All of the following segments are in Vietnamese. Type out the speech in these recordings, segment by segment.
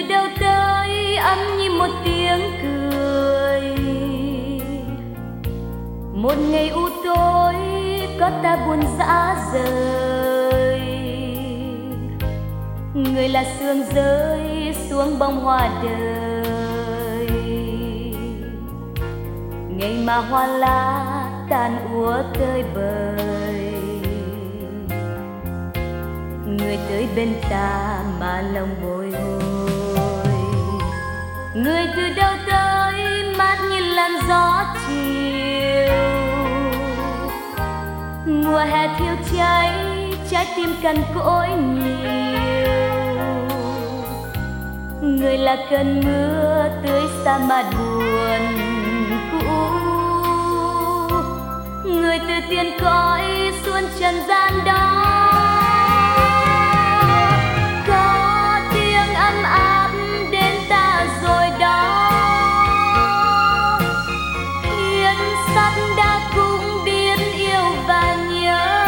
đâu tới ấm như một tiếng cười. Một ngày u tối có ta buồn rã rời, người là sương rơi xuống bông hoa đời. Ngày mà hoa lá tàn úa tơi bời, người tới bên ta mà lòng bồi hồi. Người từ đâu tới mát như làn gió chiều, mùa hè thiêu cháy trái tim cằn cỗi nhiều. Người là cơn mưa tưới xa mà buồn cũ, người từ tiên cõi xuân trần gian đó. Có tiếng ấm áp đến ta rồi đó, hiến sắc đã cũng biết yêu và nhớ.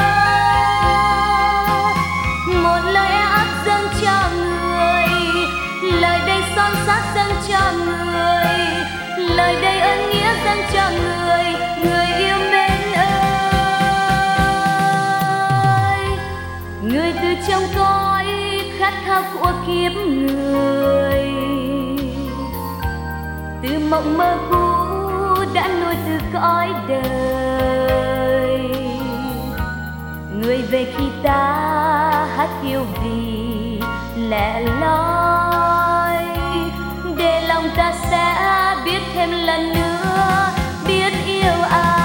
Một lời áp dâng cho người, lời đây son sát dâng cho người, lời đây ơn nghĩa dâng cho người, người yêu mến ơi. Người từ trong cõi khát khao của kiếp người, từ mộng mơ cũ đã nuôi từ cõi đời. Người về khi ta hát kêu vì lẻ loi, để lòng ta sẽ biết thêm lần nữa biết yêu ai.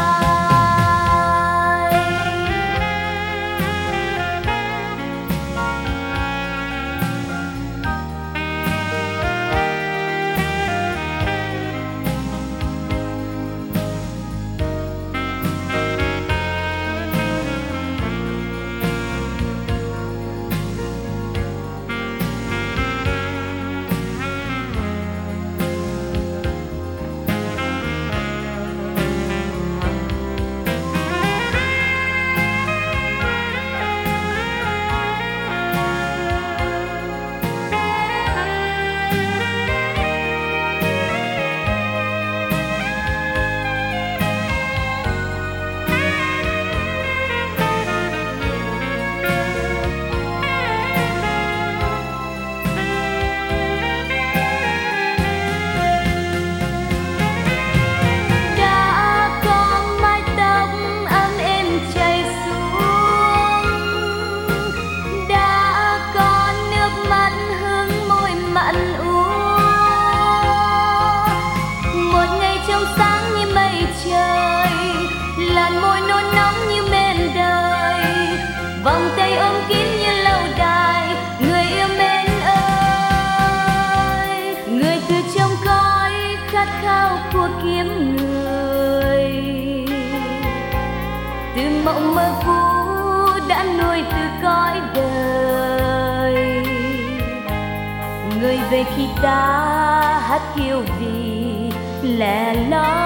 Vòng tay ôm kín như lâu đài, người yêu mến ơi. Người từ trong cõi khát khao của kiếp người, từ mộng mơ cũ đã nuôi từ cõi đời. Người về khi ta hát kêu vì lẻ loi,